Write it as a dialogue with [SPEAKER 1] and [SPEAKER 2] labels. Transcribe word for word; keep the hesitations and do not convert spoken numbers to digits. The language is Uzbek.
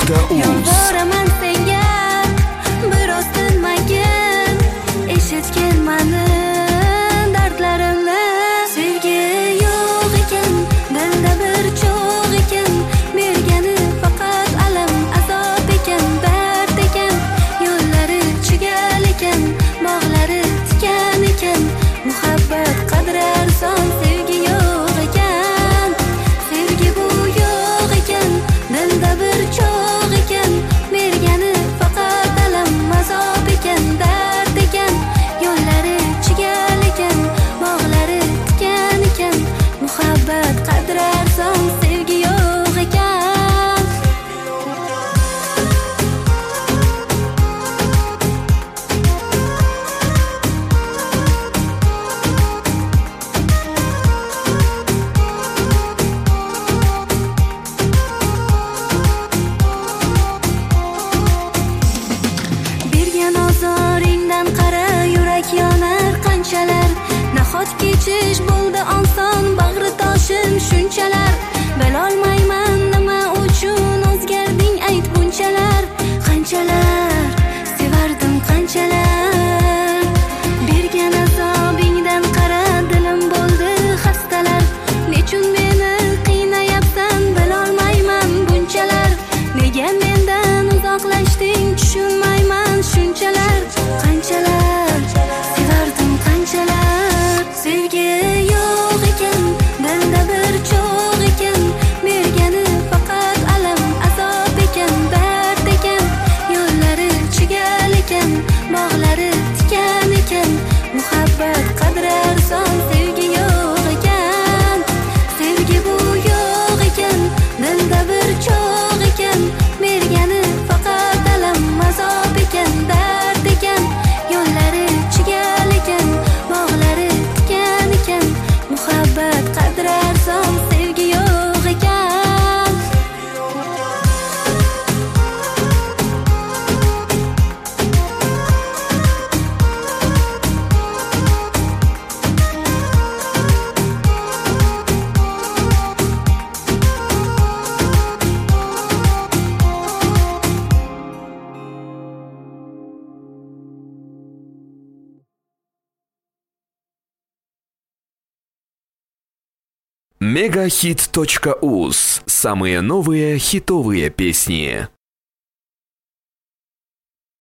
[SPEAKER 1] nuqta uz.
[SPEAKER 2] Yolvoraman senga biroz tinmagin, eshitgin mani dardlarimni. Sevgi yo'q ekan, dilda bir cho'g' ekan, bergani faqat alam azob ekan, dard ekan, yo'llari chigal ekan, bog'lari tikan ekan, muhabbat qadri arzon, sevgi yo'q ekan. Sevgi bu yo'q ekan, dilda bir cho'g' ekan, bergani faqat alam azob ekan, dard ekan, yo'llari chigal ekan, bog'lari tikan ekan, muhabbat qadri arzon, sevgi yo'q ekan. Bergan ozoringdan qara, yurak yonar qanchalar. Nahot kechish bo'ldi oson, bag'ri toshim shunchalar. Bilolmayman nima uchun o'zgarding, ayt bunchalar. Qanchalar sevardim, qanchalar. Bergan azobingdan qara, dilim bo'ldi xastalar. Nechun meni qiynayapsan, bilolmayman bunchalar. Nega mendan uzoqlashding, tushunmayman shunchalar. Qanchalar sevardim, qanchalar. Sevgi yo'q ekan, dilda bir cho'g' ekan, bergani faqat alam azob ekan, dard ekan, yo'llari chigal ekan, bog'lari tikan ekan, muhabbat qadri arzon, sevgi yo'q ekan. Sevgi bu yo'q ekan, dilda bir cho'g' ekan, bergani faqat alam azob ekan, dard ekan, yo'llari chigal ekan, bog'lari tikan ekan, muhabbat qadri arzon, sevgi yo'q ekan.
[SPEAKER 1] мегахит точка уз. Самые новые хитовые песни.